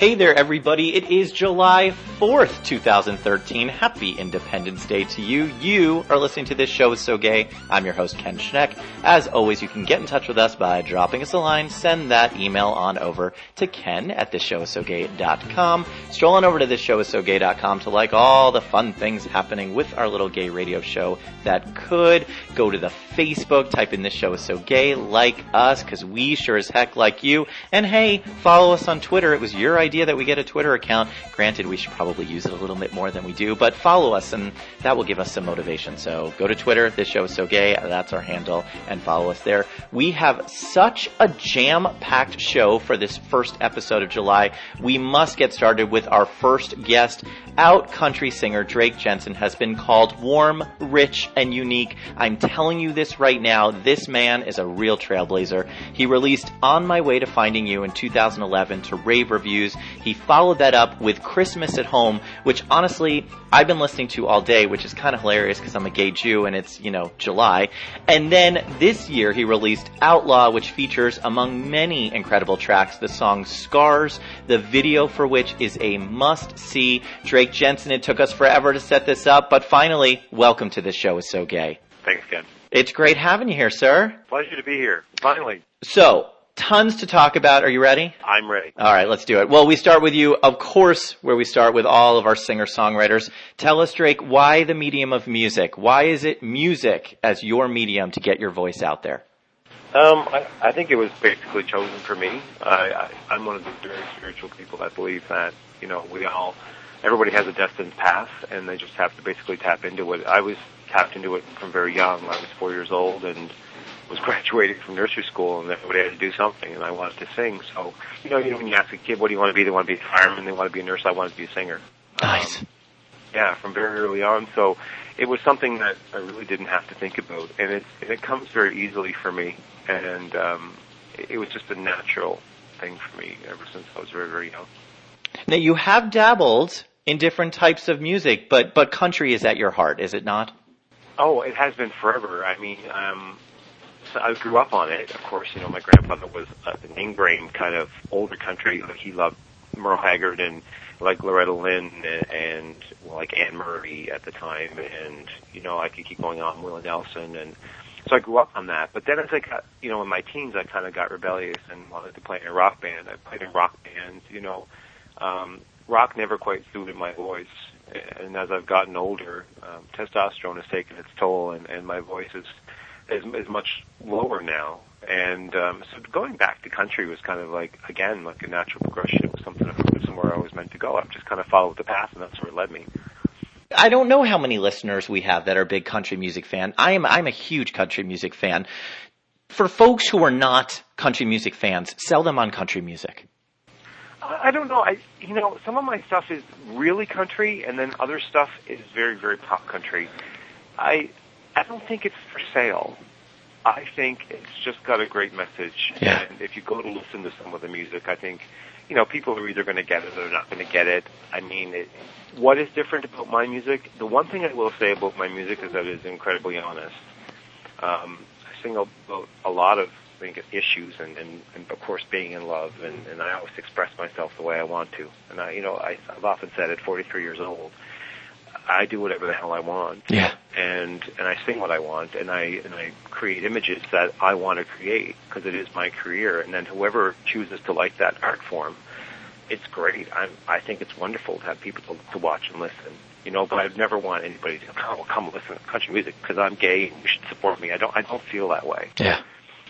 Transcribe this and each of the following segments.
Hey there, everybody. It is July 4th, 2013. Happy Independence Day to you. You are listening to This Show Is So Gay. I'm your host, Ken Schneck. As always, you can get in touch with us by dropping us a line. Send that email on over to Ken at thisshowissogay.com. Stroll on over to thisshowissogay.com to like all the fun things happening with our little gay radio show that could. Go to the Facebook, type in This Show Is So Gay, like us, because we sure as heck like you. And hey, follow us on Twitter. It was your idea that we get a Twitter account. Granted, we should probably use it a little bit more than we do, but follow us and that will give us some motivation. So go to Twitter, This Show Is So Gay, that's our handle, and follow us there. We have such a jam-packed show for this first episode of July. We must get started with our first guest. Out country singer Drake Jensen has been called warm, rich, and unique. I'm telling you this right now, this man is a real trailblazer. He released On My Way to Finding You in 2011 to rave reviews. He followed that up with Christmas at Home, which honestly, I've been listening to all day, which is kind of hilarious because I'm a gay Jew and it's, July. And then this year he released Outlaw, which features, among many incredible tracks, the song Scars, the video for which is a must-see. Drake Jensen, it took us forever to set this up, but finally, welcome to This Show Is So Gay. Thanks, Ken. It's great having you here, sir. Pleasure to be here, finally. So, tons to talk about. Are you ready? I'm ready. All right, let's do it. Well, we start with you, of course, where we start with all of our singer-songwriters. Tell us, Drake, why the medium of music? Why is it music as your medium to get your voice out there? I think it was basically chosen for me. I'm one of those very spiritual people that believe that, everybody has a destined path, and they just have to basically tap into it. I was tapped into it from very young. I was 4 years old and was graduating from nursery school, and everybody had to do something, and I wanted to sing. So, when you ask a kid, what do you want to be? They want to be a fireman, they want to be a nurse, I wanted to be a singer. Nice. From very early on. So it was something that I really didn't have to think about, and it comes very easily for me, and it was just a natural thing for me ever since I was very, very young. Now, you have dabbled in different types of music, but country is at your heart, is it not? Oh, it has been forever. I mean, so I grew up on it. Of course, my grandfather was an ingrained kind of older country. He loved Merle Haggard and like Loretta Lynn and like Anne Murray at the time, and I could keep going on, Willie Nelson, and so I grew up on that. But then as I got, in my teens, I kind of got rebellious and wanted to play in a rock band. I played in rock bands, rock never quite suited my voice, and as I've gotten older, testosterone has taken its toll, and my voice is much lower now. And so going back to country was kind of like a natural progression. It was somewhere I was meant to go. I've just kind of followed the path, and that's where it led me. I don't know how many listeners we have that are big country music fan. I'm a huge country music fan. For folks who are not country music fans, sell them on country music. I don't know. Some of my stuff is really country, and then other stuff is very, very pop country. I don't think it's for sale. I think it's just got a great message. Yeah. And if you go to listen to some of the music, I think, people are either going to get it or they're not going to get it. I mean, what is different about my music? The one thing I will say about my music is that it is incredibly honest. I sing about a lot of issues and of course being in love, and I always express myself the way I want to. And I've often said at 43 years old, I do whatever the hell I want. Yeah. And I sing what I want, and I create images that I want to create because it is my career. And then whoever chooses to like that art form, it's great. I think it's wonderful to have people to watch and listen. But I'd never want anybody to come listen to country music because I'm gay and you should support me. I don't feel that way. Yeah.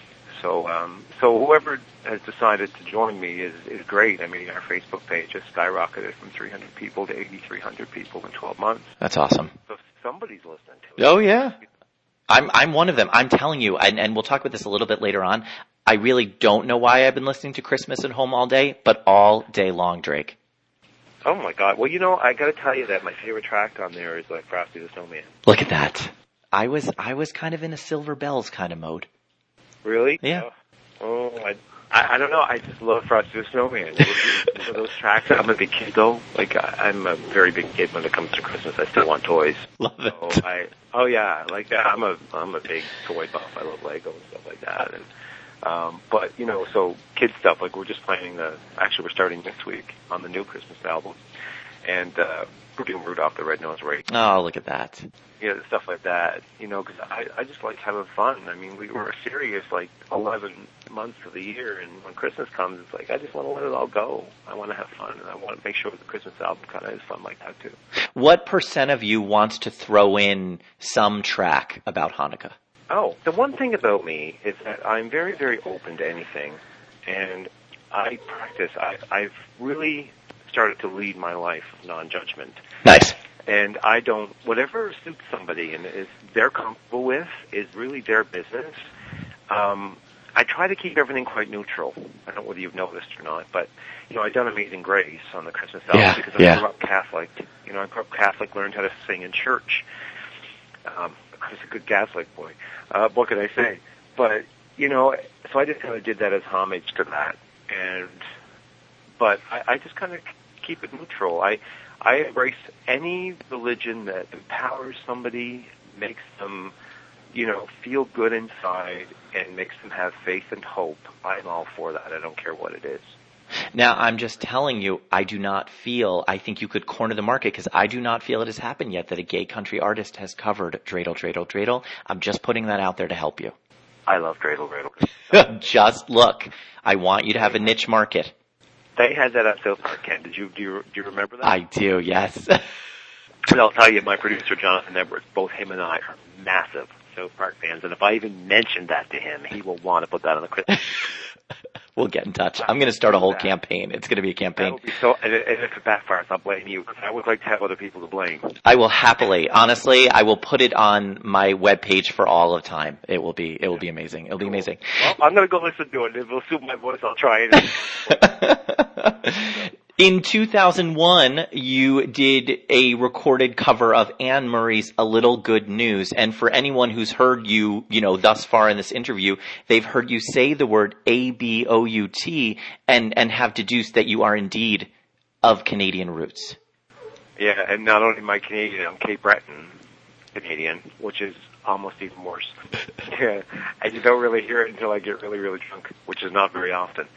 So whoever has decided to join me is great. I mean, our Facebook page has skyrocketed from 300 people to 8,300 people in 12 months. That's awesome. So somebody's listening to it. Oh, yeah. I'm one of them. I'm telling you, and we'll talk about this a little bit later on. I really don't know why I've been listening to Christmas at Home all day, but all day long, Drake. Oh, my God. Well, I got to tell you that my favorite track on there is like Frosty the Snowman. Look at that. I was kind of in a Silver Bells kind of mode. Really? Yeah. Oh, I don't know. I just love Frosty the Snowman. Those tracks. I'm a big kid, though. I'm a very big kid when it comes to Christmas. I still want toys. Love it. So I'm a big toy buff. I love Lego and stuff like that. And But, so kid stuff, like we're just planning we're starting next week on the new Christmas album. And, we're doing Rudolph the Red-Nosed Reindeer. Oh, look at that. Stuff like that, because I just like having fun. I mean, we were serious like 11 months of the year, and when Christmas comes, it's like, I just want to let it all go. I want to have fun, and I want to make sure the Christmas album kind of is fun like that, too. What % of you wants to throw in some track about Hanukkah? Oh, the one thing about me is that I'm very, very open to anything, and I practice. I've really started to lead my life of non-judgment. Nice. And whatever suits somebody and is they're comfortable with is really their business. I try to keep everything quite neutral. I don't know whether you've noticed or not, but, I've done Amazing Grace on the Christmas album because I grew up Catholic. I grew up Catholic, learned how to sing in church. I was a good Catholic boy. What could I say? But, so I just kind of did that as homage to that. But I just kind of keep it neutral. I embrace any religion that empowers somebody, makes them, feel good inside, and makes them have faith and hope. I'm all for that. I don't care what it is. Now, I'm just telling you, I think you could corner the market because I do not feel it has happened yet that a gay country artist has covered Dreidel, Dreidel, Dreidel. I'm just putting that out there to help you. I love Dreidel, Dreidel. Just look. I want you to have a niche market. They had that at South Park, Ken. Do you remember that? I do, yes. But I'll tell you, my producer, Jonathan Edwards, both him and I are massive South Park fans, and if I even mention that to him, he will want to put that on the Christmas. We'll get in touch. I'm going to start a whole campaign. It's going to be a campaign. That would be and if it backfires, I'll blame you. I would like to have other people to blame. I will happily. Honestly, I will put it on my webpage for all of time. It will be amazing. It'll be amazing. Well, I'm going to go listen to it. If it'll suit my voice, I'll try it. In 2001, you did a recorded cover of Anne Murray's A Little Good News. And for anyone who's heard you, thus far in this interview, they've heard you say the word A-B-O-U-T and have deduced that you are indeed of Canadian roots. Yeah, and not only am I Canadian, I'm Cape Breton Canadian, which is almost even worse. Yeah, and you don't really hear it until I get really, really drunk, which is not very often.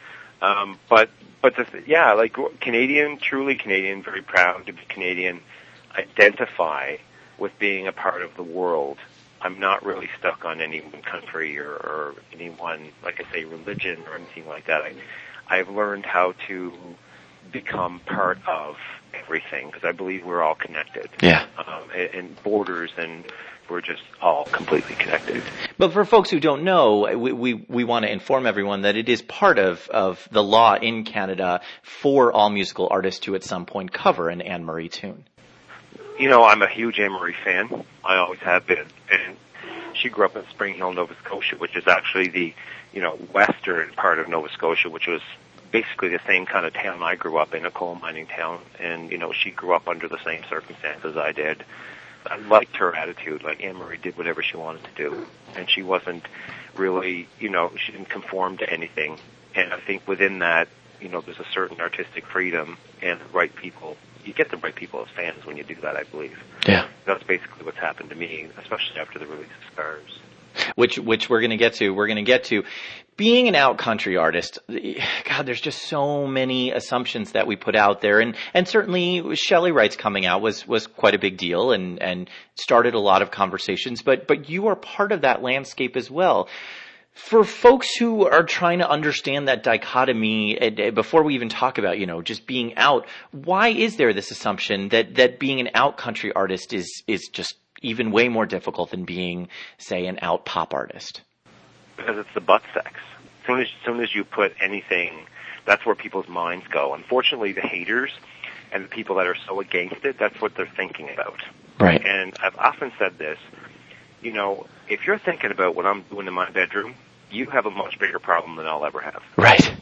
But Canadian, truly Canadian, very proud to be Canadian, identify with being a part of the world. I'm not really stuck on any one country or any one, like I say, religion or anything like that. I've learned how to become part of everything because I believe we're all connected. Yeah. And borders and we're just all completely connected. But for folks who don't know, we want to inform everyone that it is part of the law in Canada for all musical artists to at some point cover an Anne Murray tune. I'm a huge Anne Murray fan. I always have been. And she grew up in Spring Hill, Nova Scotia, which is actually the, western part of Nova Scotia, which was basically the same kind of town I grew up in, a coal mining town. And, she grew up under the same circumstances I did. I liked her attitude. Like Anne Murray did whatever she wanted to do, and she wasn't really, she didn't conform to anything. And I think within that, there's a certain artistic freedom and the right people. You get the right people as fans when you do that, I believe. Yeah, that's basically what's happened to me, especially after the release of Scars. Which we're going to get to. We're going to get to. Being an out country artist, God, there's just so many assumptions that we put out there. And certainly Shelley Wright's coming out was quite a big deal and started a lot of conversations. But you are part of that landscape as well. For folks who are trying to understand that dichotomy, before we even talk about, just being out, why is there this assumption that being an out country artist is just even way more difficult than being, say, an out pop artist? Because it's the butt sex. As soon as you put anything, that's where people's minds go. Unfortunately, the haters and the people that are so against it, that's what they're thinking about. Right. And I've often said this, if you're thinking about what I'm doing in my bedroom, you have a much bigger problem than I'll ever have. Right.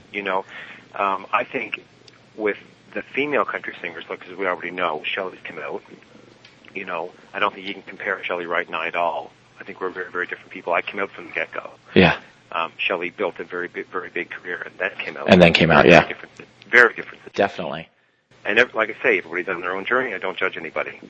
I think with the female country singers, because we already know Shelley's come out, I don't think you can compare Shelley Wright and I at all. I think we're very, very different people. I came out from the get-go. Yeah. Shelley built a very big career, and then came out. Yeah. Very different. Definitely. And like I say, everybody's on their own journey. I don't judge anybody.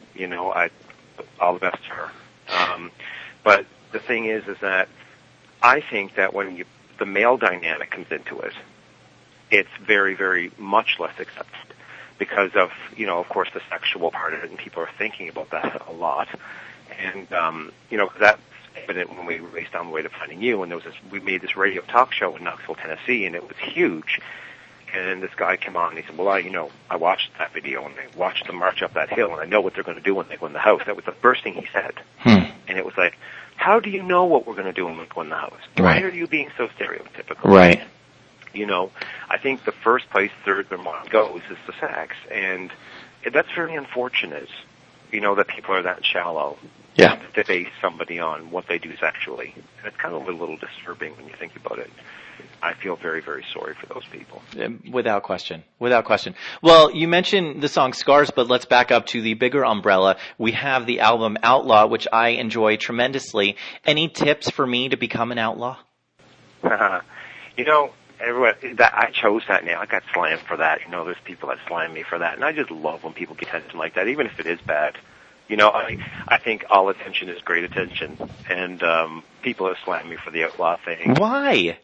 All the best to her. But the thing is that I think that when the male dynamic comes into it, it's very, very much less accepted because of, of course, the sexual part of it, and people are thinking about that a lot. And, that's evident when we raced Down the Way to Finding You, and we made this radio talk show in Knoxville, Tennessee, and it was huge. And this guy came on and he said, well, I watched that video and I watched them march up that hill and I know what they're going to do when they go in the house. That was the first thing he said. And it was like, how do you know what we're going to do when we go in the house? Why are you being so stereotypical? Right. I think the first place their mind goes is the sex. And that's very unfortunate, that people are that shallow. Yeah. To base somebody on what they do sexually. And it's kind of a little disturbing when you think about it. I feel very, very sorry for those people. Without question. Without question. Well, you mentioned the song Scars, but let's back up to the bigger umbrella. We have the album Outlaw, which I enjoy tremendously. Any tips for me to become an outlaw? Everyone, I chose that name. I got slammed for that. There's people that slam me for that. And I just love when people get attention like that, even if it is bad. I think all attention is great attention. And people have slammed me for the outlaw thing. Why?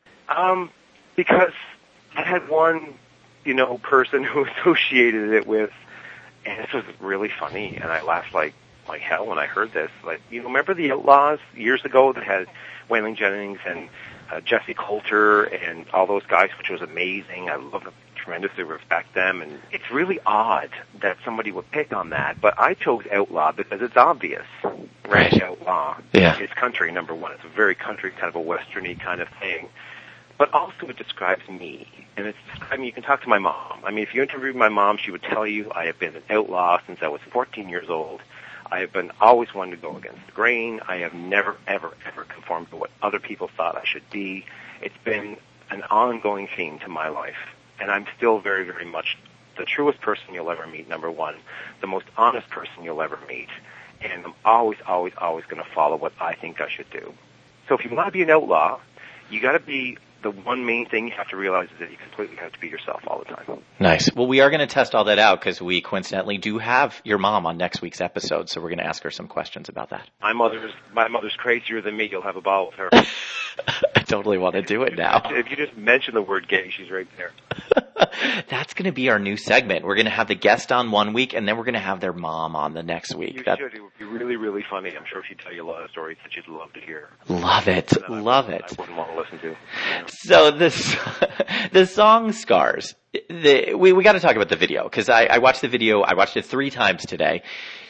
Because I had one, person who associated it with, and this was really funny, and I laughed like hell when I heard this. Like, remember the Outlaws years ago that had Waylon Jennings and Jesse Coulter and all those guys, which was amazing. I love them tremendously, respect them, and it's really odd that somebody would pick on that. But I chose Outlaw because it's obvious. Ranch Outlaw. Yeah. It's country, number one. It's a very country, kind of a westerny kind of thing. But also it describes me. And you can talk to my mom. If you interviewed my mom, she would tell you I have been an outlaw since I was 14 years old. I have been always one to go against the grain. I have never, ever, ever conformed to what other people thought I should be. It's been an ongoing theme to my life. And I'm still very, very much the truest person you'll ever meet, number one. The most honest person you'll ever meet. And I'm always, always, always going to follow what I think I should do. So if you want to be an outlaw, you got to be. The one main thing you have to realize is that you completely have to be yourself all the time. Nice. Well, we are going to test all that out because we coincidentally do have your mom on next week's episode, so we're going to ask her some questions about that. My mother's crazier than me. You'll have a ball with her. I totally want to do it now. If you just mention the word gay, she's right there. That's going to be our new segment. We're going to have the guest on one week, and then we're going to have their mom on the next week. You should. It would be really, really funny. I'm sure she'd tell you a lot of stories that you'd love to hear. Love it. Love it. I wouldn't want to listen to. So the song Scars, we got to talk about the video, because I watched the video. I watched it 3 times today.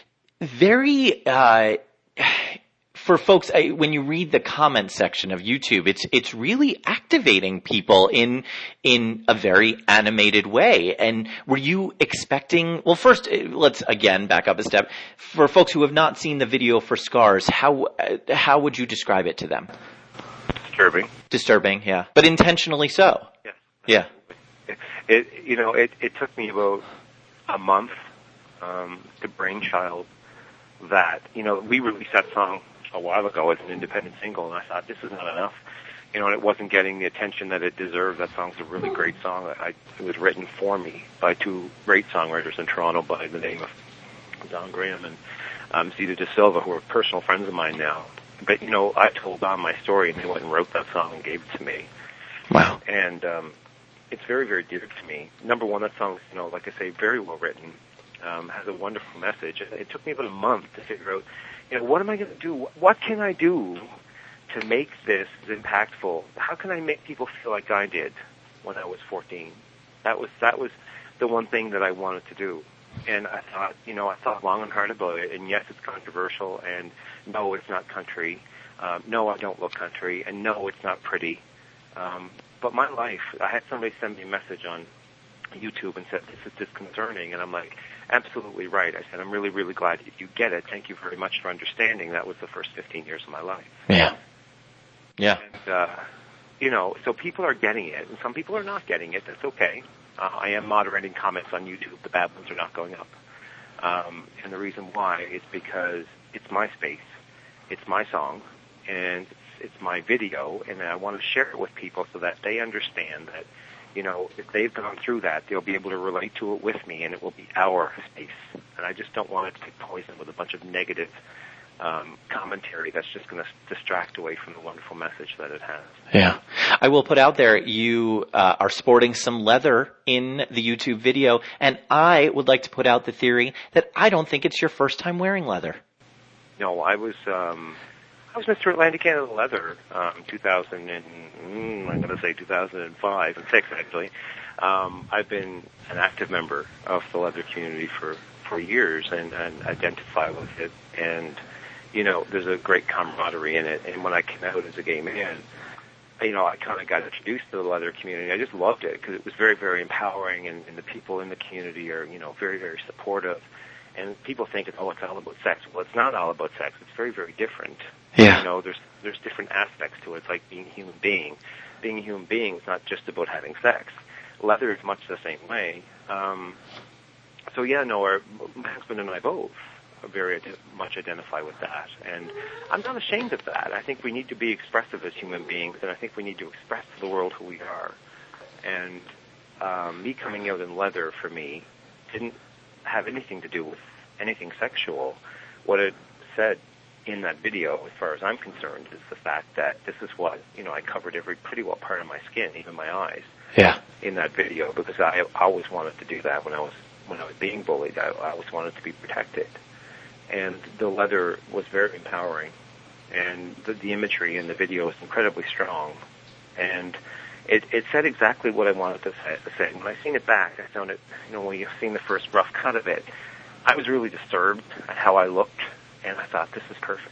Very, for folks, when you read the comment section of YouTube, it's really activating people in a very animated way. And were you expecting? Well, first, let's again back up a step. For folks who have not seen the video for Scars, how would you describe it to them? Disturbing, yeah, but intentionally so. Yes. Yeah. It took me about a month to brainchild that. We released that song a while ago as an independent single, and I thought, this is not enough. And it wasn't getting the attention that it deserved. That song's a really great song. It was written for me by 2 great songwriters in Toronto by the name of Don Graham and Zita De Silva, who are personal friends of mine now. But, I told Don my story, and they went and wrote that song and gave it to me. Wow. And it's very, very dear to me. Number one, that song's, like I say, very well written, has a wonderful message. It took me about a month to figure out, what am I going to do? What can I do to make this impactful? How can I make people feel like I did when I was 14? That was the one thing that I wanted to do. And I thought long and hard about it. And yes, it's controversial. And no, it's not country. No, I don't look country. And no, it's not pretty. But my life, I had somebody send me a message on YouTube and said, this is disconcerting. And I'm like, absolutely right. I said, I'm really, really glad you get it. Thank you very much for understanding. That was the first 15 years of my life. Yeah. Yeah. And, so people are getting it, and some people are not getting it. That's okay. I am moderating comments on YouTube. The bad ones are not going up. And the reason why is because it's my space. It's my song, and it's my video, and I want to share it with people so that they understand that, if they've gone through that, they'll be able to relate to it with me, and it will be our space. And I just don't want it to be poisoned with a bunch of negative commentary that's just going to distract away from the wonderful message that it has. Yeah. I will put out there, you are sporting some leather in the YouTube video, and I would like to put out the theory that I don't think it's your first time wearing leather. No, I was Mr. Atlantic Canada Leather, 2005 and 6 actually. I've been an active member of the leather community for years and identify with it, and there's a great camaraderie in it. And when I came out as a gay man, I kind of got introduced to the leather community. I just loved it because it was very, very empowering, and the people in the community are, very, very supportive. And people think it's all about sex. Well, it's not all about sex. It's very, very different. Yeah. There's different aspects to it. It's like being a human being. Being a human being is not just about having sex. Leather is much the same way. My husband and I both very much identify with that. And I'm not ashamed of that. I think we need to be expressive as human beings, and I think we need to express to the world who we are. And me coming out in leather, for me, didn't have anything to do with anything sexual. What it said in that video, as far as I'm concerned, is the fact that this is what, I covered every pretty well part of my skin, even my eyes, in that video, because I always wanted to do that when I was being bullied. I always wanted to be protected. And the leather was very empowering, and the imagery in the video is incredibly strong, and it said exactly what I wanted to say. When I seen it back, I found it, when you've seen the first rough cut of it, I was really disturbed at how I looked, and I thought, this is perfect.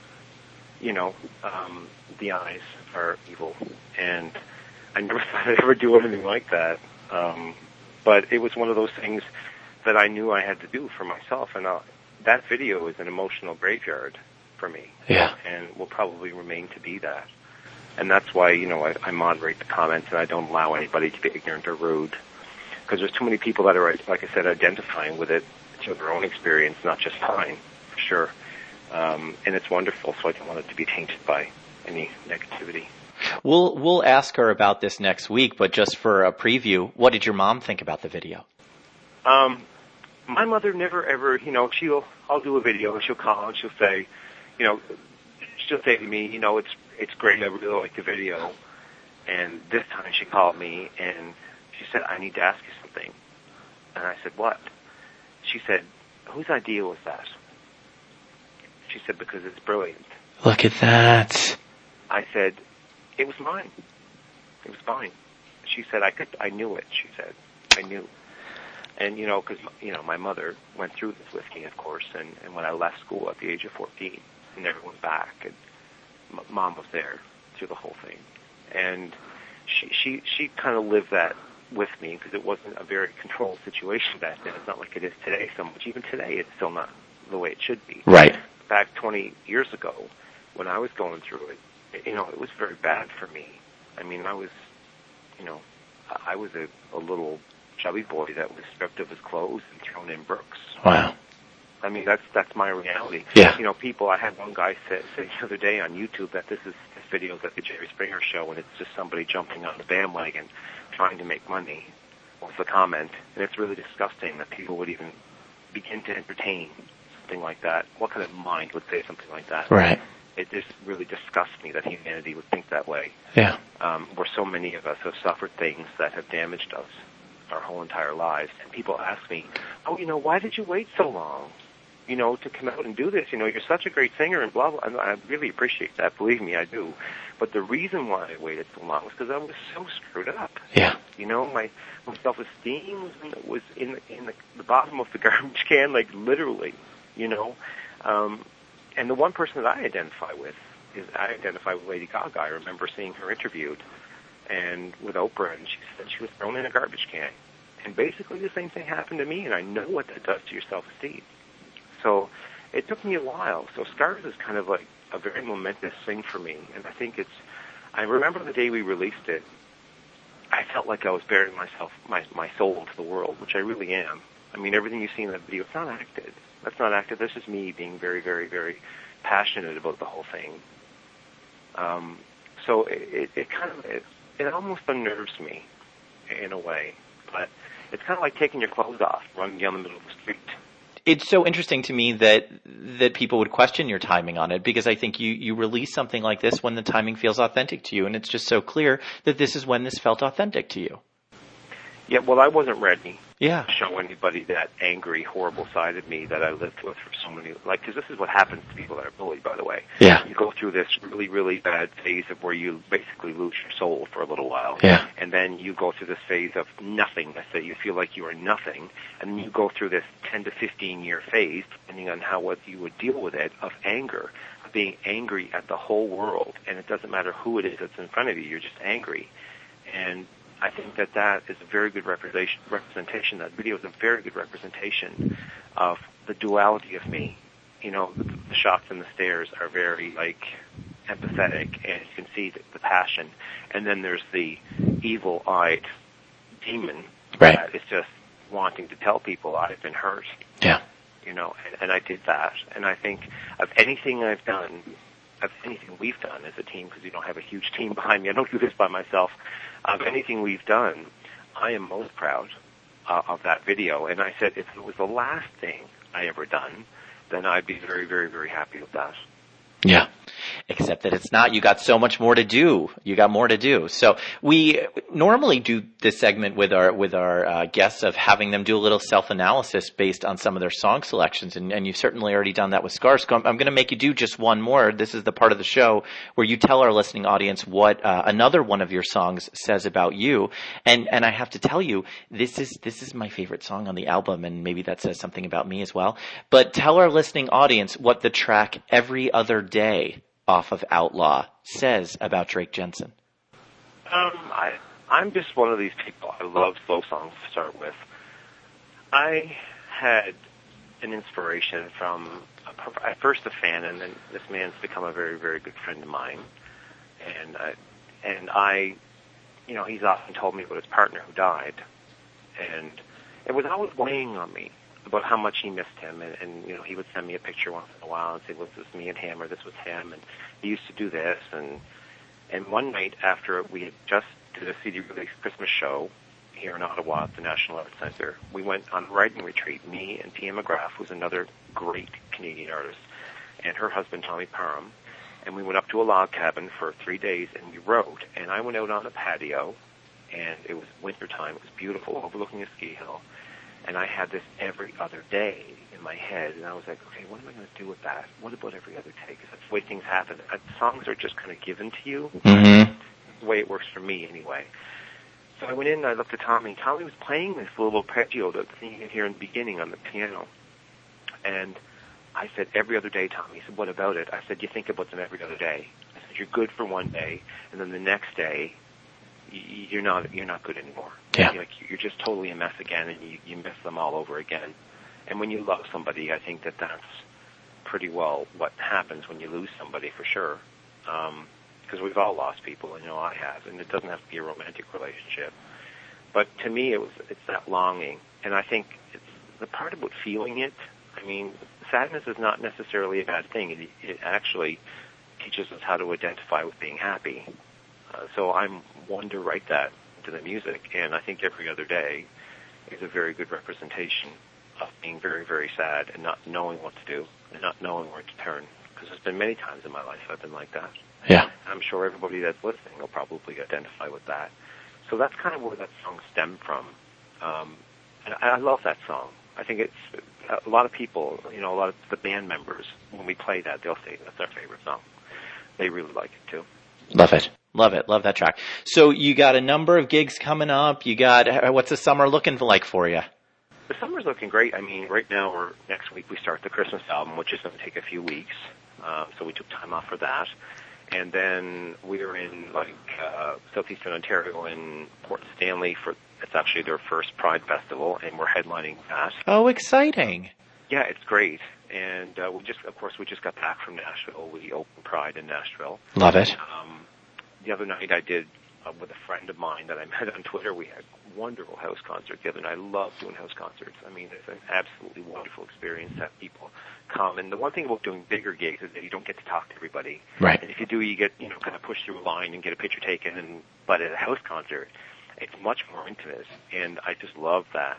The eyes are evil, and I never thought I'd ever do anything like that. But it was one of those things that I knew I had to do for myself, and that video is an emotional graveyard for me. Yeah. And will probably remain to be that. And that's why, I moderate the comments, and I don't allow anybody to be ignorant or rude. Because there's too many people that are, like I said, identifying with it to their own experience, not just mine, for sure. And it's wonderful, so I don't want it to be tainted by any negativity. We'll ask her about this next week, but just for a preview, what did your mom think about the video? My mother never ever, I'll do a video and she'll call and she'll say, she'll say to me, it's great, I really like the video. And this time she called me and she said, I need to ask you something. And I said, what? She said, whose idea was that? She said, because it's brilliant. Look at that. I said, it was mine. It was mine. She said, I knew it, she said. I knew. And, because, my mother went through this with me, of course, and when I left school at the age of 14, I never went back, and Mom was there through the whole thing. And she kind of lived that with me, because it wasn't a very controlled situation back then. It's not like it is today so much. Even today, it's still not the way it should be. Right. Back 20 years ago, when I was going through it, it was very bad for me. I mean, I was a little chubby boy that was stripped of his clothes and thrown in brooks. Wow. I mean, that's my reality. Yeah. I had one guy say the other day on YouTube that this video's at the Jerry Springer show, and it's just somebody jumping on the bandwagon trying to make money, was the comment. And it's really disgusting that people would even begin to entertain something like that. What kind of mind would say something like that? Right. It just really disgusts me that humanity would think that way. Yeah. Where so many of us have suffered things that have damaged us our whole entire lives. And people ask me, why did you wait so long, to come out and do this? You're such a great singer and blah, blah. And I really appreciate that. Believe me, I do. But the reason why I waited so long was because I was so screwed up. Yeah. My self-esteem was in the bottom of the garbage can, like literally, and the one person that I identify with Lady Gaga. I remember seeing her interviewed and with Oprah, and she said she was thrown in a garbage can. And basically the same thing happened to me, and I know what that does to your self-esteem. So it took me a while. So Scars is kind of like a very momentous thing for me, and I remember the day we released it, I felt like I was bearing my soul to the world, which I really am. I mean, everything you see in that video, it's not acted. That's not acted. That's just me being very, very, very passionate about the whole thing. So it almost unnerves me in a way, but it's kind of like taking your clothes off, running down the middle of the street. It's so interesting to me that people would question your timing on it, because I think you release something like this when the timing feels authentic to you, and it's just so clear that this is when this felt authentic to you. Yeah, well, I wasn't ready Yeah. to show anybody that angry, horrible side of me that I lived with for so many, because this is what happens to people that are bullied, by the way. Yeah. You go through this really, really bad phase of where you basically lose your soul for a little while. Yeah. And then you go through this phase of nothingness, that you feel like you are nothing, and then you go through this 10 to 15 year phase, depending on what you would deal with it, of anger, of being angry at the whole world, and it doesn't matter who it is that's in front of you, you're just angry. And I think that is a very good representation. That video is a very good representation of the duality of me. You know, the shots and the stares are very, empathetic, and you can see the passion. And then there's the evil-eyed demon that is just wanting to tell people I've been hurt. Yeah. You know, and I did that. And I think of anything I've done, of anything we've done as a team, because you don't have a huge team behind me, I don't do this by myself, of anything we've done, I am most proud of that video. And I said, if it was the last thing I ever done, then I'd be very, very, very happy with that. Yeah. Except that it's not. You got so much more to do. You got more to do. So we normally do this segment with our guests of having them do a little self-analysis based on some of their song selections, and you've certainly already done that with Scars. I'm going to make you do just one more. This is the part of the show where you tell our listening audience what another one of your songs says about you. And I have to tell you, this is my favorite song on the album, and maybe that says something about me as well. But tell our listening audience what the track Every Other Day off of Outlaw says about Drake Jensen. I'm just one of these people. I love slow songs to start with. I had an inspiration from, at first a fan, and then this man's become a very, very good friend of mine. And I, you know, he's often told me about his partner who died. And it was always weighing on me about how much he missed him, and you know, he would send me a picture once in a while and say, well, this was me and him, or this was him, and he used to do this, and one night after we had just did a CD release Christmas show here in Ottawa at the National Arts Centre, we went on a writing retreat, me and Pia McGrath, who's another great Canadian artist, and her husband Tommy Parham, and we went up to a log cabin for 3 days, and we wrote, and I went out on a patio, and it was wintertime, it was beautiful, overlooking a ski hill, and I had this every other day in my head, and I was like, okay, what am I going to do with that? What about every other day? Because that's the way things happen. Songs are just kind of given to you. Mm-hmm. The way it works for me, anyway. So I went in and I looked at Tommy. Tommy was playing this little arpeggio, the thing you can hear in the beginning on the piano. And I said, every other day, Tommy. He said, what about it? I said, you think about them every other day. I said, you're good for one day, and then the next day, you're not good anymore. Yeah. You're just totally a mess again, and you miss them all over again. And when you love somebody, I think that's pretty well what happens when you lose somebody, for sure. Because we've all lost people, I know I have, and it doesn't have to be a romantic relationship. But to me, it's that longing, and I think it's the part about feeling it. I mean, sadness is not necessarily a bad thing. It actually teaches us how to identify with being happy. So I'm one to write that into the music, and I think every other day is a very good representation of being very, very sad and not knowing what to do and not knowing where to turn. Because there's been many times in my life I've been like that. Yeah. I'm sure everybody that's listening will probably identify with that. So that's kind of where that song stemmed from. And I love that song. I think it's a lot of people, a lot of the band members, when we play that, they'll say that's our favorite song. They really like it too. Love it. Love it. Love that track. So you got a number of gigs coming up. You got, what's the summer looking like for you? The summer's looking great. I mean, right now, next week we start the Christmas album, which is going to take a few weeks. So we took time off for that. And then we are in, southeastern Ontario in Port Stanley it's actually their first Pride Festival, and we're headlining that. Oh, exciting. Yeah, it's great. And we just got back from Nashville. We opened Pride in Nashville. Love it. The other night I did, with a friend of mine that I met on Twitter, we had a wonderful house concert the other night. I love doing house concerts. I mean, it's an absolutely wonderful experience to have people come. And the one thing about doing bigger gigs is that you don't get to talk to everybody. Right. And if you do, you get, kind of pushed through a line and get a picture taken. But at a house concert, it's much more intimate. And I just love that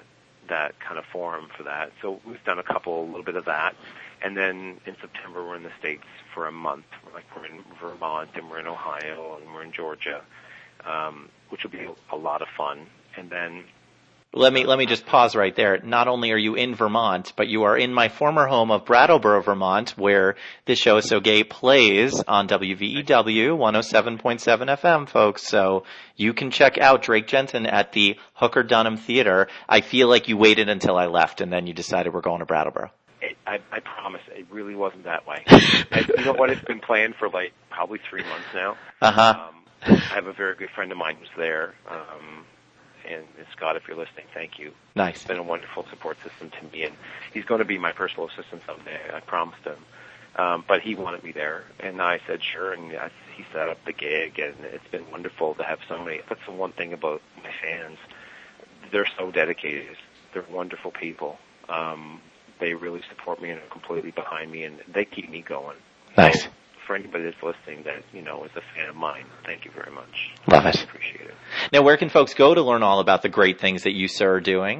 that kind of forum for that. So we've done a little bit of that. And then in September, we're in the States for a month. We're in Vermont, and we're in Ohio, and we're in Georgia, which will be a lot of fun. And then let me just pause right there. Not only are you in Vermont, but you are in my former home of Brattleboro, Vermont, where This Show Is So Gay plays on WVEW 107.7 FM, folks. So you can check out Drake Jensen at the Hooker Dunham Theater. I feel like you waited until I left, and then you decided we're going to Brattleboro. I promise, it really wasn't that way. You know what? It's been planned for probably 3 months now. Uh-huh. I have a very good friend of mine who's there. And Scott, if you're listening, thank you. Nice. It's been a wonderful support system to me, and he's going to be my personal assistant someday. I promised him. But he wanted me there, and I said sure, and he set up the gig, and it's been wonderful to have so many. That's the one thing about my fans. They're so dedicated. They're wonderful people. They really support me and are completely behind me, and they keep me going. Nice. So, for anybody that's listening that, is a fan of mine, thank you very much. Love it. I appreciate it. Now, where can folks go to learn all about the great things that you, sir, are doing?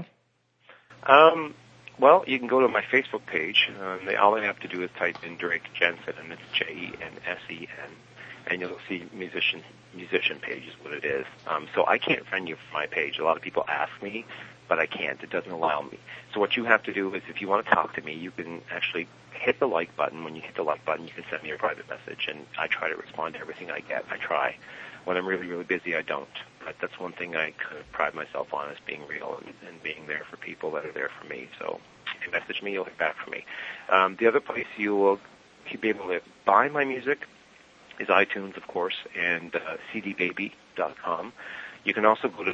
Well, you can go to my Facebook page. All they have to do is type in Drake Jensen, and it's Jensen, and you'll see musician page is what it is. So I can't friend you from my page. A lot of people ask me, but I can't. It doesn't allow me. So what you have to do is, if you want to talk to me, you can actually hit the like button. When you hit the like button, you can send me a private message, and I try to respond to everything I get. I try. When I'm really, really busy, I don't. But that's one thing I kind of pride myself on, is being real and being there for people that are there for me. So if you message me, you'll hear back from me. The other place you will be able to buy my music is iTunes, of course, and cdbaby.com. You can also go to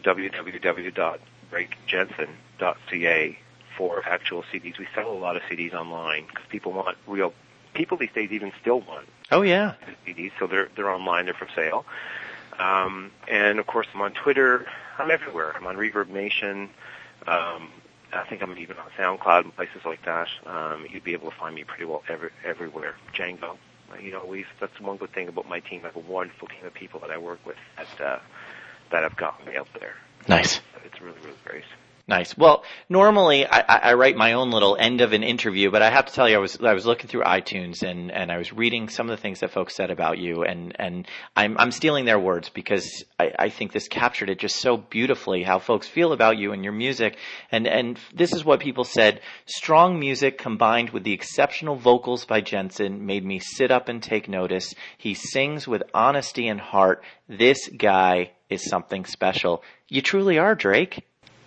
www.drakejensen.ca for actual CDs. We sell a lot of CDs online because people these days even still want. Oh, yeah. CDs, so they're online, they're for sale. And of course, I'm on Twitter. I'm everywhere. I'm on Reverb Nation. I think I'm even on SoundCloud and places like that. You'd be able to find me pretty well everywhere. Django. That's one good thing about my team. I have a wonderful team of people that I work with that have gotten me out there. Nice. It's really, really great. Nice. Well, normally I write my own little end of an interview, but I have to tell you, I was looking through iTunes and I was reading some of the things that folks said about you, and I'm stealing their words because I think this captured it just so beautifully, how folks feel about you and your music. And this is what people said: strong music combined with the exceptional vocals by Jensen made me sit up and take notice. He sings with honesty and heart. This guy is something special. You truly are, Drake.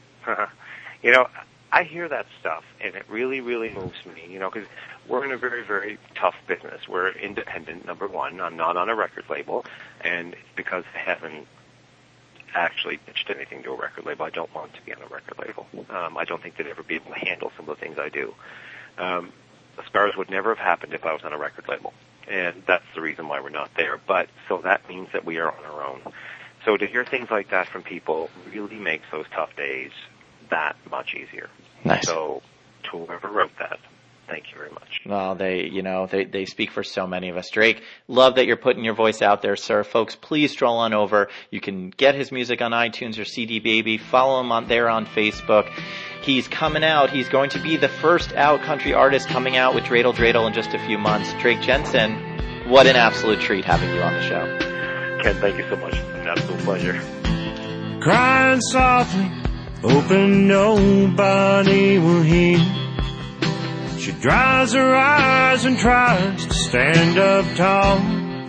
I hear that stuff, and it really, really moves me, because we're in a very, very tough business. We're independent, number one. I'm not on a record label, and because I haven't actually pitched anything to a record label, I don't want to be on a record label. I don't think they'd ever be able to handle some of the things I do. The Scars would never have happened if I was on a record label, and that's the reason why we're not there. But so that means that we are on our own. So to hear things like that from people really makes those tough days that much easier. Nice. So to whoever wrote that, thank you very much. Well, they speak for so many of us. Drake, love that you're putting your voice out there, sir. Folks, please stroll on over. You can get his music on iTunes or CD Baby. Follow him on Facebook. He's coming out. He's going to be the first out country artist coming out with Dreidel Dreidel in just a few months. Drake Jensen, what an absolute treat having you on the show. Ken, thank you so much. It's an absolute pleasure. Crying softly, hoping nobody will hear. She dries her eyes and tries to stand up tall.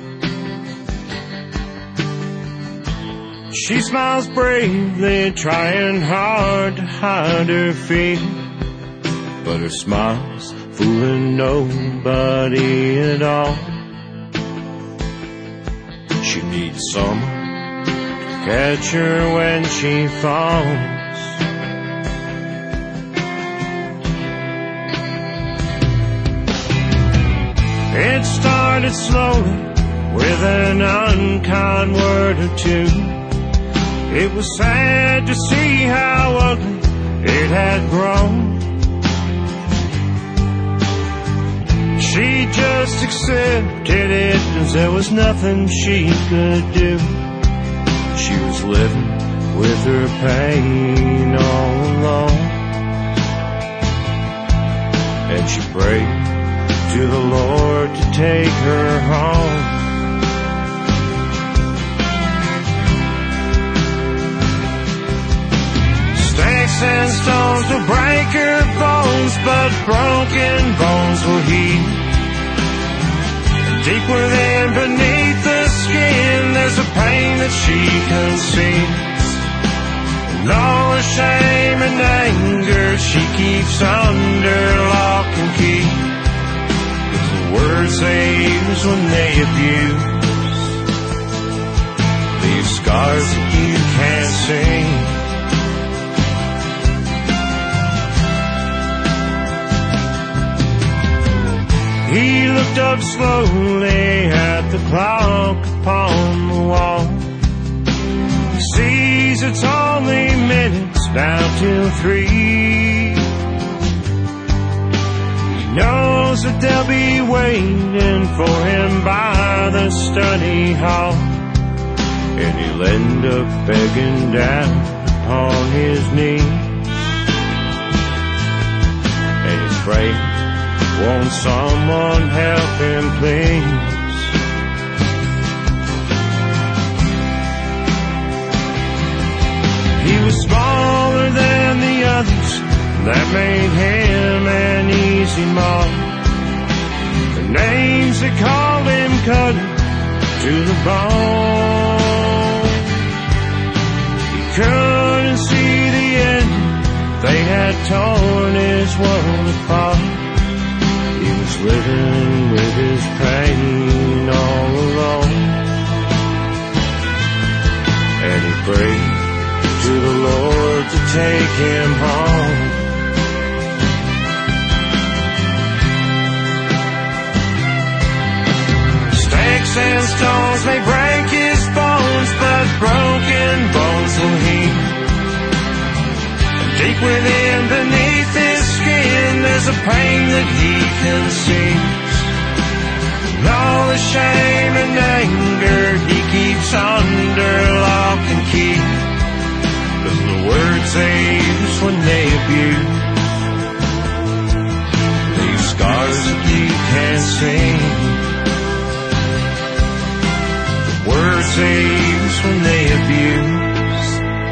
She smiles bravely, trying hard to hide her fear, but her smile's fooling nobody at all. She needs someone to catch her when she falls. It started slowly with an unkind word or two. It was sad to see how ugly it had grown. She just accepted it as there was nothing she could do. She was living with her pain all alone. and she prayed to the Lord to take her home. Sticks and stones will break her bones, but broken bones will heal. Deep within, beneath the skin, there's a pain that she conceals. And all the shame and anger she keeps under lock and key. With the words they use when they abuse, leave scars that you can't see. He looked up slowly at the clock upon the wall. He sees it's only minutes now till 3. He knows that they'll be waiting for him by the study hall, and he'll end up begging down upon his knee. And he's praying, won't someone help him, please? He was smaller than the others, that made him an easy mark. The names that called him cut him to the bone. He couldn't see the end, they had torn his world apart. He was living with his pain all alone, and he prayed to the Lord to take him home. Sticks and stones may break his bones, but broken bones will heal. And deep within, beneath his skin, there's a pain that he conceals. And all the shame and anger he keeps under lock and key. Cause the words they use when they abuse leave scars that you can't see. The words they use when they abuse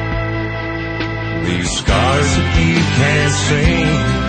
leave scars that you can't see.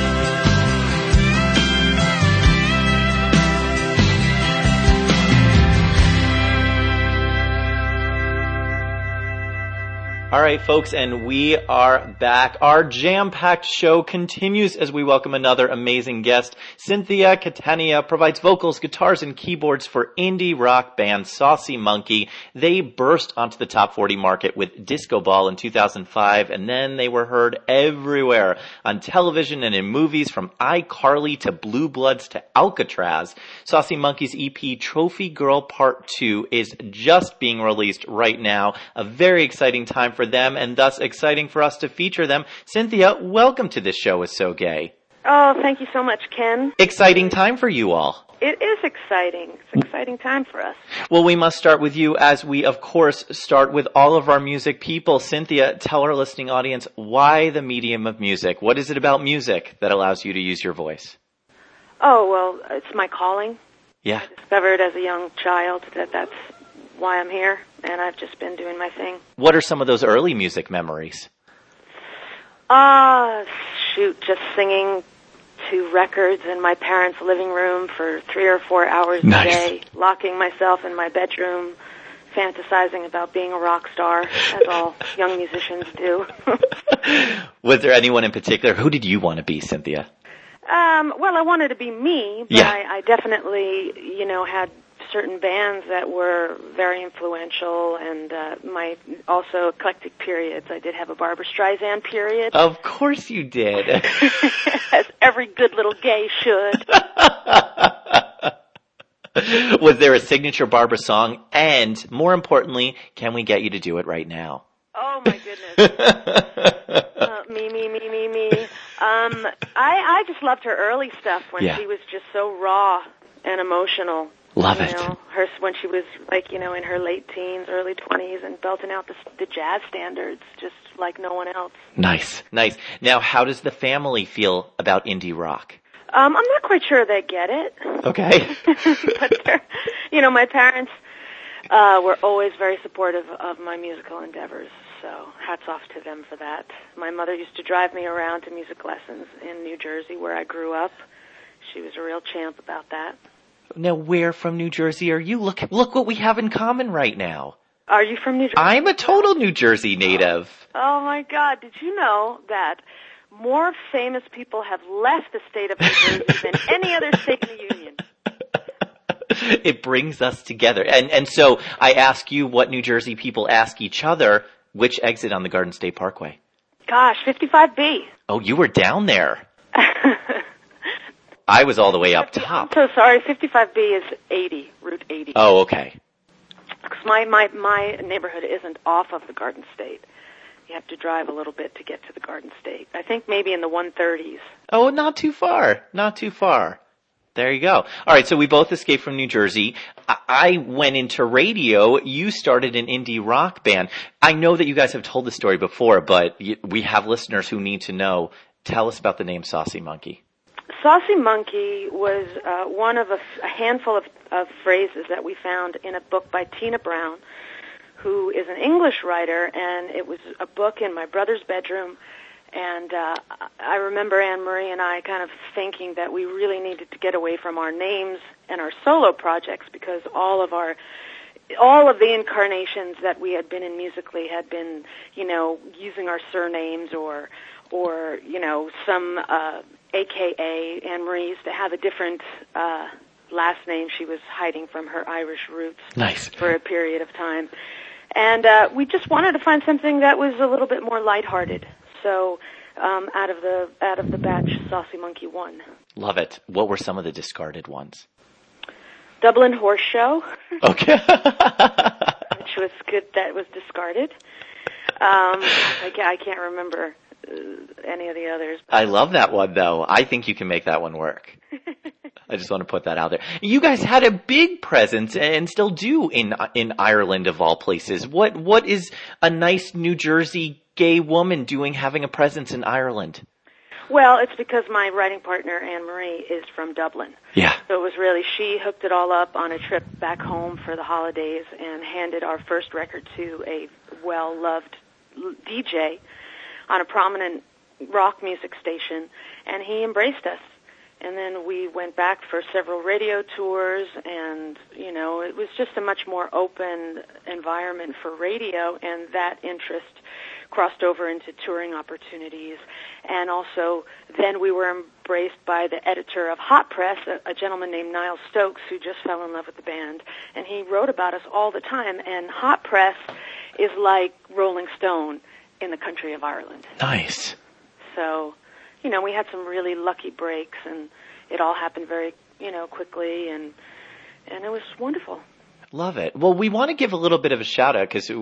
All right, folks, and we are back. Our jam-packed show continues as we welcome another amazing guest. Cynthia Catania provides vocals, guitars, and keyboards for indie rock band Saucy Monkey. They burst onto the top 40 market with Disco Ball in 2005, and then they were heard everywhere on television and in movies, from iCarly to Blue Bloods to Alcatraz. Saucy Monkey's EP Trophy Girl Part 2 is just being released right now. A very exciting time for them, and thus exciting for us to feature them. Cynthia, welcome to this show is So Gay. Oh, thank you so much, Ken. Exciting time for you all. It is exciting. It's an exciting time for us. Well, we must start with you, as we, of course, start with all of our music people. Cynthia, tell our listening audience, why the medium of music? What is it about music that allows you to use your voice? Oh, well, it's my calling. Yeah. I discovered as a young child that that's why I'm here, and I've just been doing my thing. What are some of those early music memories? Just singing to records in my parents' living room for 3 or 4 hours Nice. a day, locking myself in my bedroom, fantasizing about being a rock star, as all young musicians do. Was there anyone in particular? Who did you want to be, Cynthia? Well, I wanted to be me, but Yeah. I definitely, had certain bands that were very influential, and my also eclectic periods. I did have a Barbra Streisand period. Of course you did. As every good little gay should. Was there a signature Barbra song? And more importantly, can we get you to do it right now? Oh my goodness. Me. I just loved her early stuff when Yeah. she was just so raw and emotional. Love it. Her when she was in her late teens, early 20s, and belting out the jazz standards just like no one else. Nice. Now, how does the family feel about indie rock? I'm not quite sure they get it. Okay. But my parents were always very supportive of my musical endeavors, so hats off to them for that. My mother used to drive me around to music lessons in New Jersey, where I grew up. She was a real champ about that. Now, where from New Jersey are you? Look what we have in common right now. Are you from New Jersey? I'm a total New Jersey native. Oh my God, did you know that more famous people have left the state of New Jersey than any other state in the Union? It brings us together. And so I ask you what New Jersey people ask each other, which exit on the Garden State Parkway? Gosh, 55B. Oh, you were down there. I was all the way up top. I'm so sorry, 55B is 80, Route 80. Oh, okay. Because my neighborhood isn't off of the Garden State. You have to drive a little bit to get to the Garden State. I think maybe in the 130s. Oh, not too far. Not too far. There you go. All right, so we both escaped from New Jersey. I went into radio. You started an indie rock band. I know that you guys have told the story before, but we have listeners who need to know. Tell us about the name Saucy Monkey. Saucy Monkey was one of a handful of phrases that we found in a book by Tina Brown, who is an English writer, and it was a book in my brother's bedroom. And I remember Anne-Marie and I kind of thinking that we really needed to get away from our names and our solo projects, because all of the incarnations that we had been in musically had been, using our surnames or some AKA. Anne-Marie used to have a different last name. She was hiding from her Irish roots. Nice. For a period of time. And we just wanted to find something that was a little bit more lighthearted. So out of the batch, Saucy Monkey won. Love it. What were some of the discarded ones? Dublin Horse Show. Okay. Which was good. That was discarded. I can't remember any of the others. I love that one, though. I think you can make that one work. I just want to put that out there. You guys had a big presence and still do in Ireland, of all places. What is a nice New Jersey gay woman doing having a presence in Ireland? Well, it's because my writing partner, Anne-Marie, is from Dublin. Yeah. So it was really, she hooked it all up on a trip back home for the holidays and handed our first record to a well-loved DJ on a prominent rock music station, and he embraced us. And then we went back for several radio tours, and, it was just a much more open environment for radio, and that interest crossed over into touring opportunities. And also, then we were embraced by the editor of Hot Press, a gentleman named Niall Stokes, who just fell in love with the band, and he wrote about us all the time. And Hot Press is like Rolling Stone in the country of Ireland. Nice. So, we had some really lucky breaks, and it all happened very, quickly, and it was wonderful. Love it. Well, we want to give a little bit of a shout out, because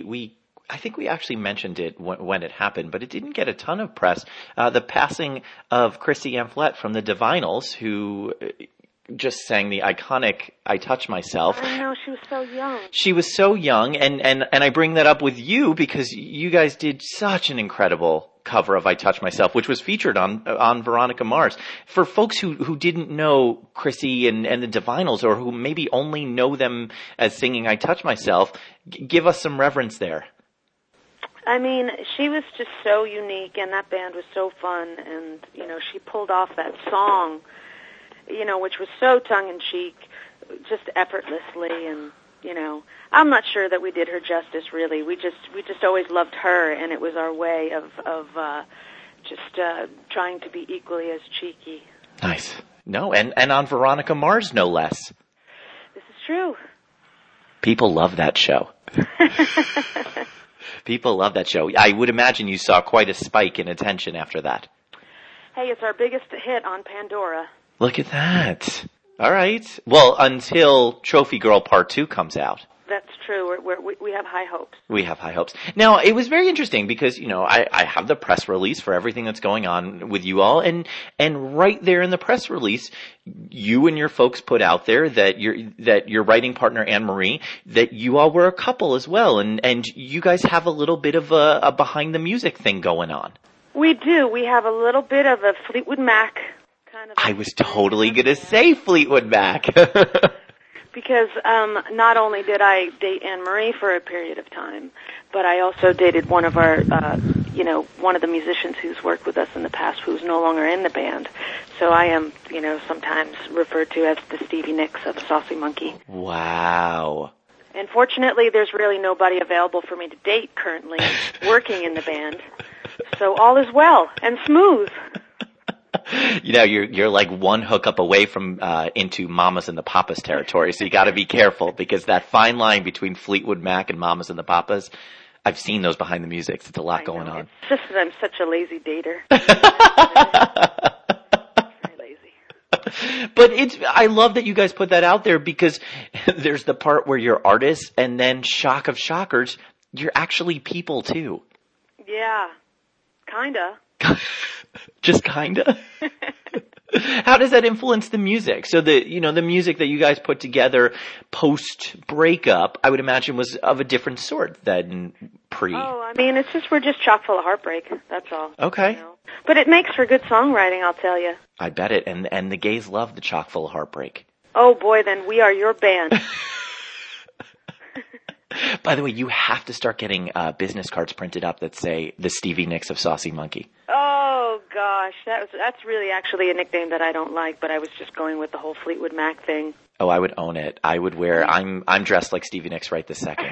I think we actually mentioned it when it happened, but it didn't get a ton of press. The passing of Chrissy Amphlett from the Divinals, who just sang the iconic I Touch Myself. I know, she was so young. She was so young, and I bring that up with you because you guys did such an incredible cover of I Touch Myself, which was featured on Veronica Mars. For folks who didn't know Chrissy and the Divinals, or who maybe only know them as singing I Touch Myself, give us some reverence there. I mean, she was just so unique, and that band was so fun, and, she pulled off that song, which was so tongue-in-cheek, just effortlessly, and, I'm not sure that we did her justice, really. We just always loved her, and it was our way of trying to be equally as cheeky. Nice. No, and on Veronica Mars, no less. This is true. People love that show. People love that show. I would imagine you saw quite a spike in attention after that. Hey, it's our biggest hit on Pandora. Look at that. All right. Well, until Trophy Girl Part 2 comes out. That's true. We have high hopes. We have high hopes. Now, it was very interesting because, I have the press release for everything that's going on with you all. And right there in the press release, you and your folks put out there that your writing partner, Anne-Marie, that you all were a couple as well. And you guys have a little bit of a behind the music thing going on. We do. We have a little bit of a Fleetwood Mac kind kind of... I was totally going to say Fleetwood Mac. Because not only did I date Anne Marie for a period of time, but I also dated one of our, one of the musicians who's worked with us in the past who's no longer in the band. So I am, sometimes referred to as the Stevie Nicks of Saucy Monkey. Wow. And fortunately, there's really nobody available for me to date currently working in the band. So all is well and smooth. You're like one hookup away from into Mamas and the Papas territory, so you got to be careful because that fine line between Fleetwood Mac and Mamas and the Papas, I've seen those behind the music. It's a lot going on. It's just that I'm such a lazy dater. Very lazy. But I love that you guys put that out there because there's the part where you're artists, and then shock of shockers, you're actually people too. Yeah, kinda. Just kinda? How does that influence the music? So the music that you guys put together post breakup, I would imagine was of a different sort than pre. Oh, I mean, we're just chock full of heartbreak. That's all. Okay. But it makes for good songwriting, I'll tell you. I bet it. And the gays love the chock full of heartbreak. Oh boy, then we are your band. By the way, you have to start getting business cards printed up that say the Stevie Nicks of Saucy Monkey. Oh gosh, that's really actually a nickname that I don't like, but I was just going with the whole Fleetwood Mac thing. Oh, I would own it. I would wear. I'm dressed like Stevie Nicks right this second.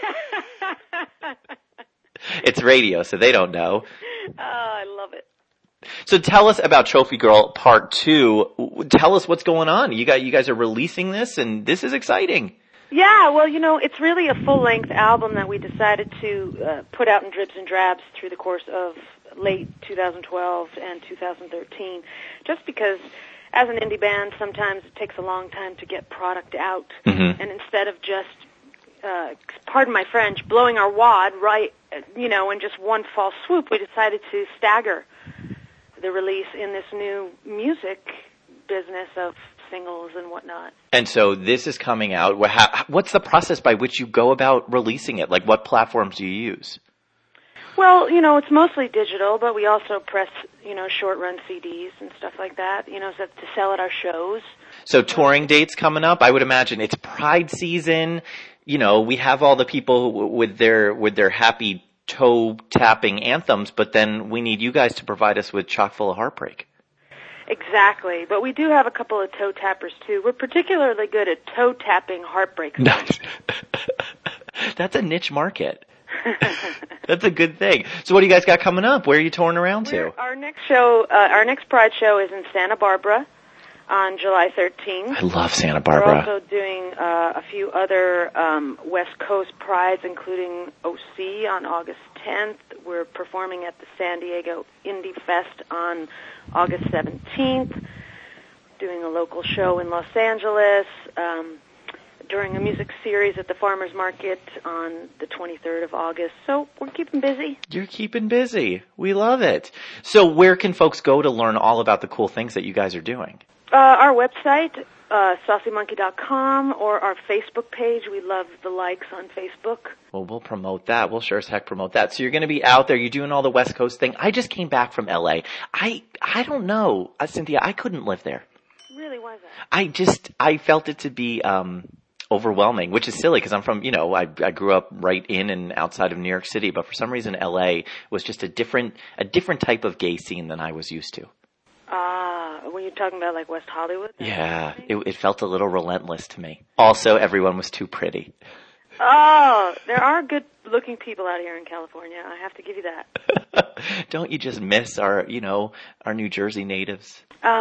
It's radio, so they don't know. Oh, I love it. So tell us about Trophy Girl Part 2. Tell us what's going on. You guys are releasing this, and this is exciting. Yeah, well, it's really a full-length album that we decided to put out in dribs and drabs through the course of late 2012 and 2013, just because as an indie band, sometimes it takes a long time to get product out, and instead of just, pardon my French, blowing our wad right, in just one fell swoop, we decided to stagger the release in this new music business of singles and whatnot. And so this is coming out. What's the process by which you go about releasing it? Like, what platforms do you use? Well, it's mostly digital, but we also press, short-run CDs and stuff like that, to sell at our shows. So touring dates coming up. I would imagine it's Pride season. We have all the people with their happy toe-tapping anthems, but then we need you guys to provide us with chock full of heartbreak. Exactly, but we do have a couple of toe tappers too. We're particularly good at toe tapping heartbreak songs. That's a niche market. That's a good thing. So what do you guys got coming up? Where are you touring around to? Our next Pride show is in Santa Barbara on July 13th. I love Santa Barbara. We're also doing a few other West Coast Prides, including OC on August 10th. We're performing at the San Diego Indie Fest on August 17th, doing a local show in Los Angeles, during a music series at the Farmers Market on the 23rd of August. So we're keeping busy. You're keeping busy. We love it. So where can folks go to learn all about the cool things that you guys are doing? Our website, saucymonkey.com, or our Facebook page. We love the likes on Facebook. Well, we'll promote that. We'll sure as heck promote that. So you're going to be out there. You're doing all the West Coast thing. I just came back from LA. I don't know, Cynthia. I couldn't live there. Really? Why is that? I felt it to be overwhelming, which is silly because I'm from, I grew up right in and outside of New York City, but for some reason LA was just a different type of gay scene than I was used to. Were you talking about like West Hollywood? Yeah, it felt a little relentless to me. Also, everyone was too pretty. Oh, there are good-looking people out here in California. I have to give you that. Don't you just miss our New Jersey natives?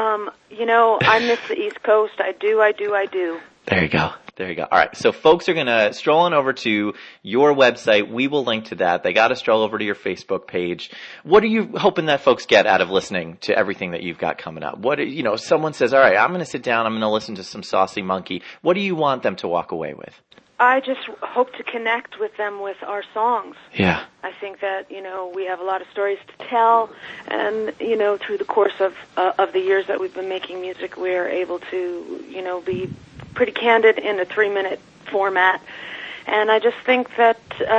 I miss the East Coast. I do. There you go. All right. So folks are going to stroll on over to your website. We will link to that. They got to stroll over to your Facebook page. What are you hoping that folks get out of listening to everything that you've got coming up? Someone says, all right, I'm going to sit down. I'm going to listen to some Saucy Monkey. What do you want them to walk away with? I just hope to connect with them with our songs. Yeah. I think that, we have a lot of stories to tell, and, through the course of the years that we've been making music, we're able to, be pretty candid in a 3-minute format. And I just think that,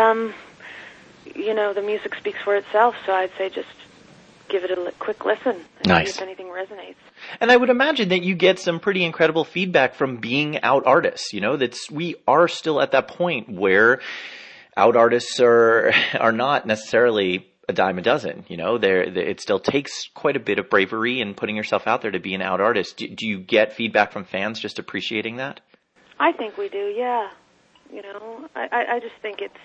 the music speaks for itself, so I'd say just give it a quick listen and nice. see if anything resonates. And I would imagine that you get some pretty incredible feedback from being out artists. We are still at that point where out artists are not necessarily a dime a dozen. It still takes quite a bit of bravery in putting yourself out there to be an out artist. Do you get feedback from fans just appreciating that? I think we do, yeah. I just think it's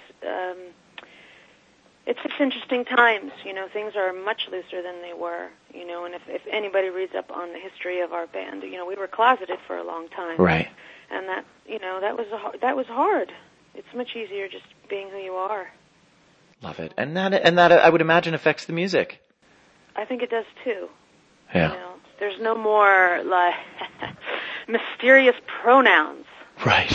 just interesting times. Things are much looser than they were. And if anybody reads up on the history of our band, we were closeted for a long time, right? And that that was hard. It's much easier just being who you are. Love it, and that I would imagine affects the music. I think it does too. Yeah. There's no more like mysterious pronouns. Right.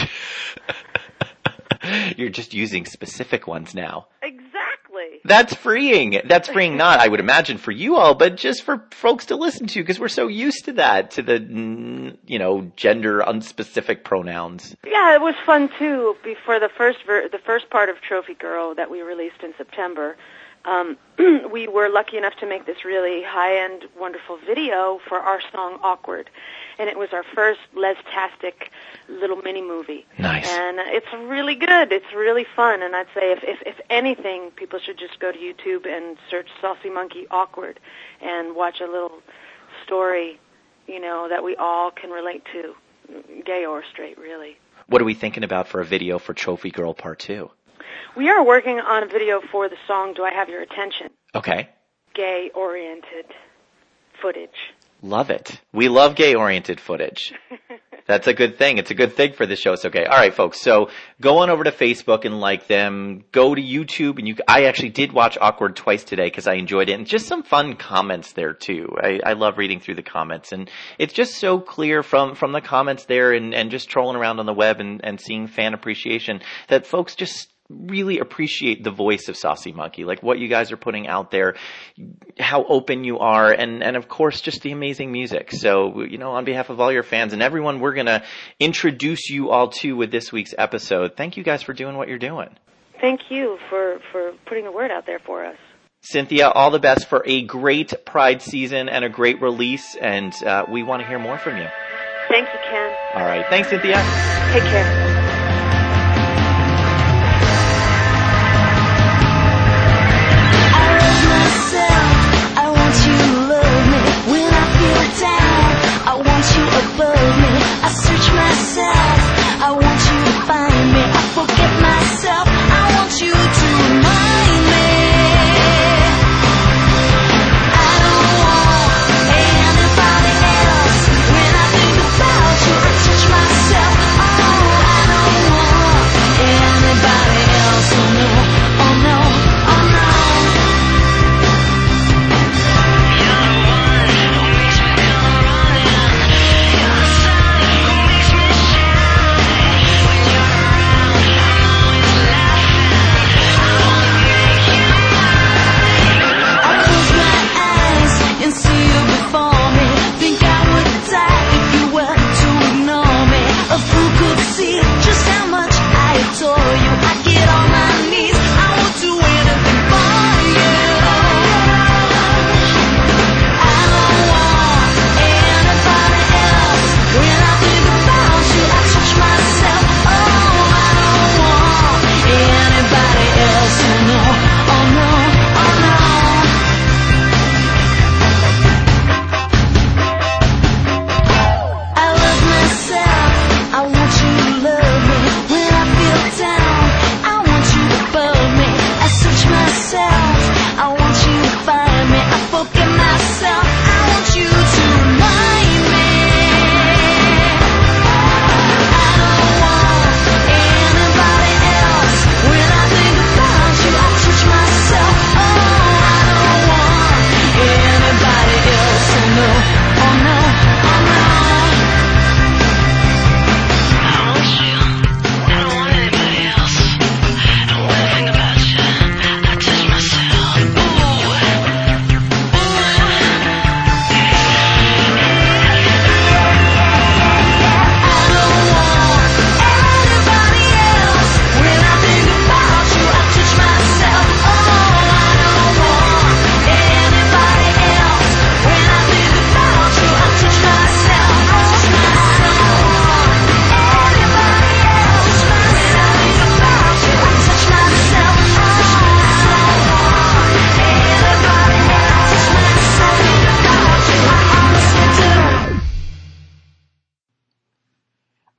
You're just using specific ones now. Exactly. That's freeing. That's freeing not, I would imagine, for you all, but just for folks to listen to, because we're so used to that, to the, gender unspecific pronouns. Yeah, it was fun too. Before the first part of Trophy Girl that we released in September, we were lucky enough to make this really high-end, wonderful video for our song Awkward. And it was our first Les-tastic little mini-movie. Nice. And it's really good. It's really fun. And I'd say if anything, people should just go to YouTube and search Saucy Monkey Awkward and watch a little story, that we all can relate to, gay or straight, really. What are we thinking about for a video for Trophy Girl Part 2? We are working on a video for the song Do I Have Your Attention? Okay. Gay-oriented footage. Love it. We love gay-oriented footage. That's a good thing. It's a good thing for the show. It's okay. All right, folks. So go on over to Facebook and like them. Go to YouTube, and I actually did watch Awkward twice today because I enjoyed it, and just some fun comments there too. I love reading through the comments, and it's just so clear from the comments there and just trolling around on the web and seeing fan appreciation that folks just really appreciate the voice of Saucy Monkey, like what you guys are putting out there, how open you are, and of course just the amazing music. So, on behalf of all your fans and everyone we're going to introduce you all to with this week's episode, thank you guys for doing what you're doing. Thank you for putting the word out there for us. Cynthia, all the best for a great Pride season and a great release, and we want to hear more from you. Thank you, Ken. All right. Thanks, Cynthia. Take care. I want you above me. I search myself. I want you to find me. I forget myself. I want you to remind me. I don't want anybody else. When I think about you, I touch myself. Oh, I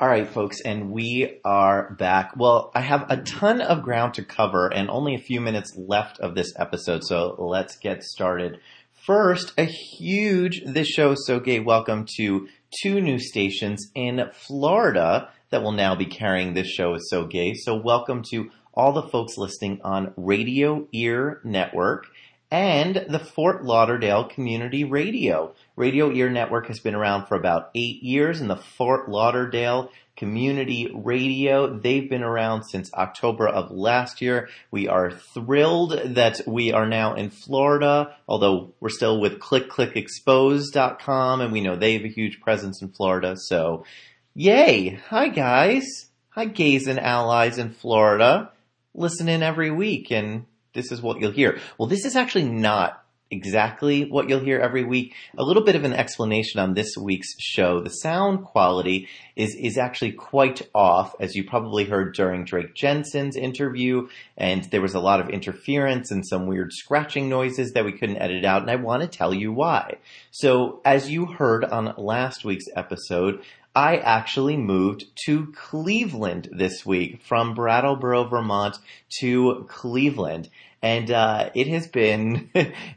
All right, folks, and we are back. Well, I have a ton of ground to cover and only a few minutes left of this episode, so let's get started. First, a huge This Show is So Gay welcome to 2 new stations in Florida that will now be carrying This Show is So Gay. So welcome to all the folks listening on Radio Ear Network and the Fort Lauderdale Community Radio. Radio Ear Network has been around for about 8 years, and the Fort Lauderdale Community Radio, they've been around since October of last year. We are thrilled that we are now in Florida, although we're still with clickclickexpose.com, and we know they have a huge presence in Florida, so yay! Hi guys! Hi gays and allies in Florida. Listen in every week, and this is what you'll hear. Well, this is actually not exactly what you'll hear every week. A little bit of an explanation on this week's show. The sound quality is actually quite off, as you probably heard during Drake Jensen's interview, and there was a lot of interference and some weird scratching noises that we couldn't edit out, and I want to tell you why. So, as you heard on last week's episode, I actually moved to Cleveland this week, from Brattleboro, Vermont to Cleveland. And it has been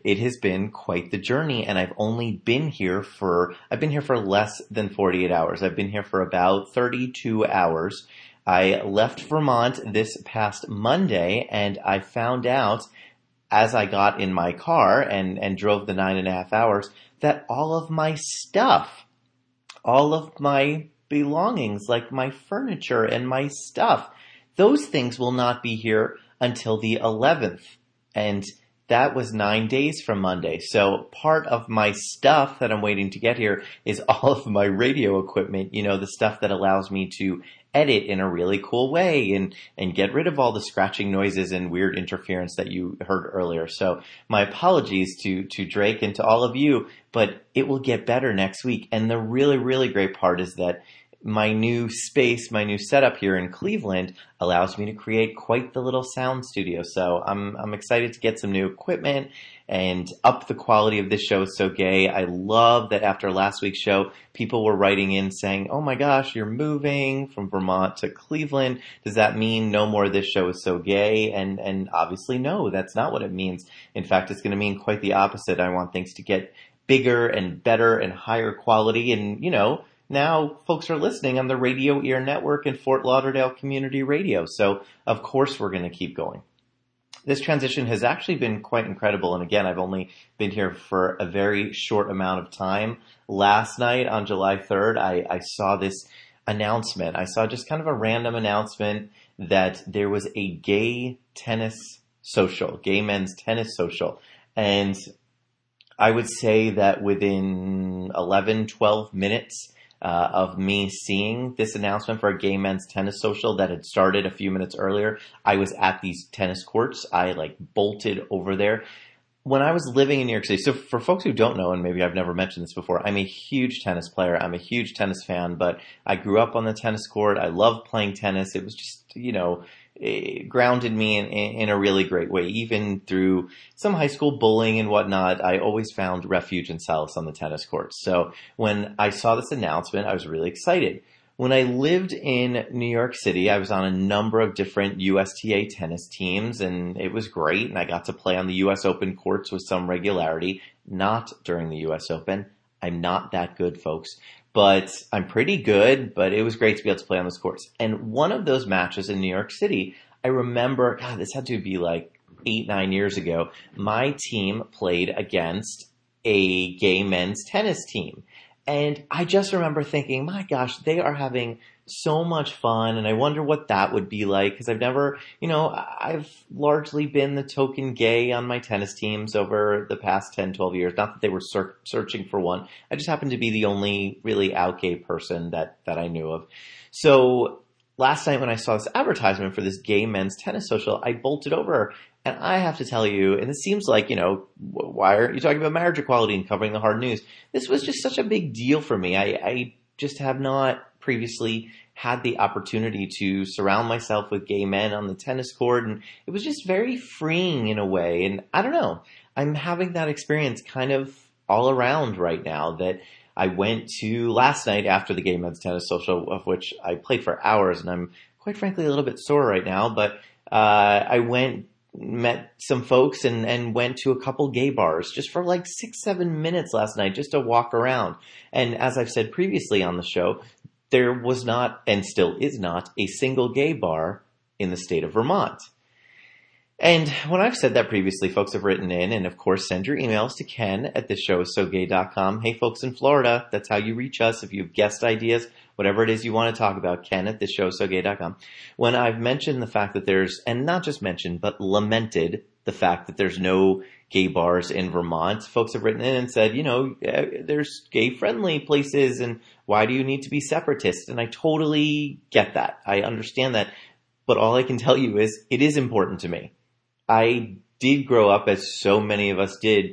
quite the journey, and I've been here for less than 48 hours. I've been here for about 32 hours. I left Vermont this past Monday, and I found out as I got in my car and drove the 9.5 hours that all of my stuff, all of my belongings, like my furniture and my stuff, those things will not be here until the 11th. And that was 9 days from Monday. So part of my stuff that I'm waiting to get here is all of my radio equipment, the stuff that allows me to edit in a really cool way and get rid of all the scratching noises and weird interference that you heard earlier. So my apologies to Drake and to all of you, but it will get better next week. And the really, really great part is that my new space, my new setup here in Cleveland allows me to create quite the little sound studio. So I'm excited to get some new equipment and up the quality of This Show is So Gay. I love that after last week's show, people were writing in saying, oh my gosh, you're moving from Vermont to Cleveland. Does that mean no more This Show is So Gay? And obviously no, that's not what it means. In fact, it's going to mean quite the opposite. I want things to get bigger and better and higher quality, and now folks are listening on the Radio Ear Network and Fort Lauderdale Community Radio. So, of course, we're going to keep going. This transition has actually been quite incredible. And again, I've only been here for a very short amount of time. Last night on July 3rd, I saw this announcement. I saw just kind of a random announcement that there was a gay men's tennis social. And I would say that within 11, 12 minutes, of me seeing this announcement for a gay men's tennis social that had started a few minutes earlier, I was at these tennis courts. I bolted over there. When I was living in New York City, so for folks who don't know, and maybe I've never mentioned this before, I'm a huge tennis player. I'm a huge tennis fan, but I grew up on the tennis court. I love playing tennis. It was just, it grounded me in a really great way. Even through some high school bullying and whatnot, I always found refuge and solace on the tennis courts. So when I saw this announcement, I was really excited. When I lived in New York City, I was on a number of different USTA tennis teams, and it was great. And I got to play on the US Open courts with some regularity, not during the US Open. I'm not that good, folks. But I'm pretty good, but it was great to be able to play on those courts. And one of those matches in New York City, I remember, this had to be 8-9 years ago, my team played against a gay men's tennis team. And I just remember thinking, my gosh, they are having so much fun, and I wonder what that would be like, because I've never, I've largely been the token gay on my tennis teams over the past 10, 12 years. Not that they were searching for one. I just happened to be the only really out gay person that I knew of. So last night when I saw this advertisement for this gay men's tennis social, I bolted over. And I have to tell you, and it seems like, why aren't you talking about marriage equality and covering the hard news? This was just such a big deal for me. I just have not previously had the opportunity to surround myself with gay men on the tennis court, and it was just very freeing in a way. And I don't know, I'm having that experience kind of all around right now, that I went to last night after the Gay Men's Tennis Social, of which I played for hours, and I'm quite frankly a little bit sore right now, but I met some folks and went to a couple gay bars just for like 6-7 minutes last night just to walk around. And as I've said previously on the show, there was not, and still is not, a single gay bar in the state of Vermont. And when I've said that previously, folks have written in, and of course send your emails to ken@thisshowissogay.com. Hey folks in Florida, that's how you reach us. If you have guest ideas, whatever it is you want to talk about, ken@thisshowissogay.com. When I've mentioned the fact that there's, and not just mentioned, but lamented the fact that there's no gay bars in Vermont, folks have written in and said, there's gay-friendly places, and why do you need to be separatist? And I totally get that. I understand that. But all I can tell you is it is important to me. I did grow up, as so many of us did,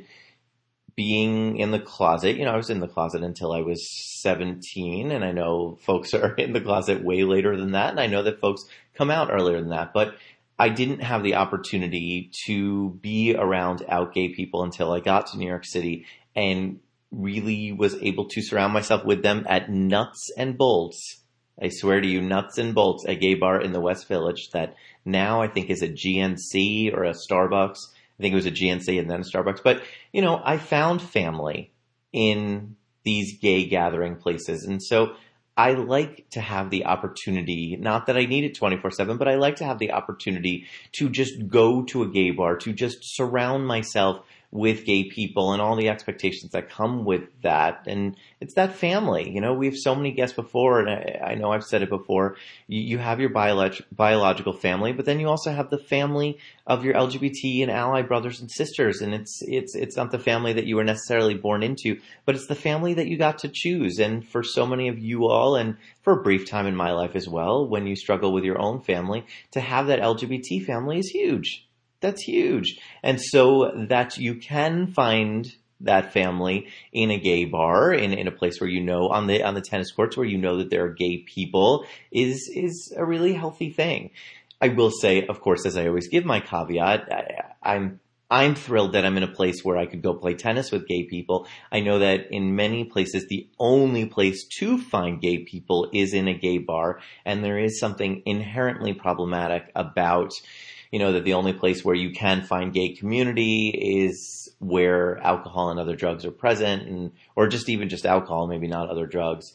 being in the closet. I was in the closet until I was 17, and I know folks are in the closet way later than that, and I know that folks come out earlier than that, but I didn't have the opportunity to be around out gay people until I got to New York City and really was able to surround myself with them at Nuts and Bolts. I swear to you, Nuts and Bolts, a gay bar in the West Village that now I think is a GNC or a Starbucks. I think it was a GNC and then a Starbucks. But, I found family in these gay gathering places. And so I like to have the opportunity, not that I need it 24/7, but I like to have the opportunity to just go to a gay bar, to just surround myself with gay people and all the expectations that come with that. And it's that family. We have so many guests before, and I know I've said it before, you have your biological family, but then you also have the family of your LGBT and ally brothers and sisters. And it's not the family that you were necessarily born into, but it's the family that you got to choose. And for so many of you all, and for a brief time in my life as well, when you struggle with your own family, to have that LGBT family is huge. That's huge. And so that you can find that family in a gay bar, in a place where on the tennis courts where that there are gay people is a really healthy thing. I will say, of course, as I always give my caveat, I'm thrilled that I'm in a place where I could go play tennis with gay people. I know that in many places, the only place to find gay people is in a gay bar, and there is something inherently problematic about that the only place where you can find gay community is where alcohol and other drugs are present, or just alcohol, maybe not other drugs.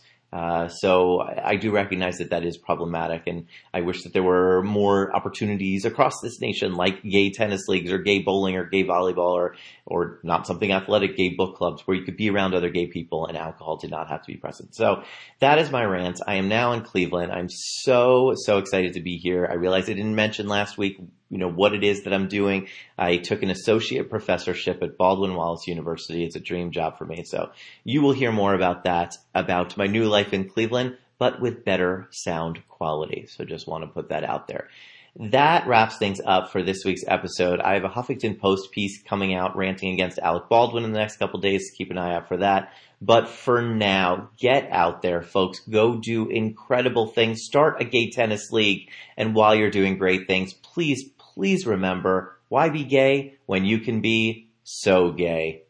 So I do recognize that is problematic, and I wish that there were more opportunities across this nation, like gay tennis leagues or gay bowling or gay volleyball or not something athletic, gay book clubs, where you could be around other gay people and alcohol did not have to be present. So that is my rant. I am now in Cleveland. I'm so excited to be here. I realized I didn't mention last week what it is that I'm doing. I took an associate professorship at Baldwin Wallace University. It's a dream job for me. So you will hear more about that, about my new life in Cleveland, but with better sound quality. So just want to put that out there. That wraps things up for this week's episode. I have a Huffington Post piece coming out ranting against Alec Baldwin in the next couple days. Keep an eye out for that. But for now, get out there, folks. Go do incredible things. Start a gay tennis league. And while you're doing great things, please remember, why be gay when you can be so gay?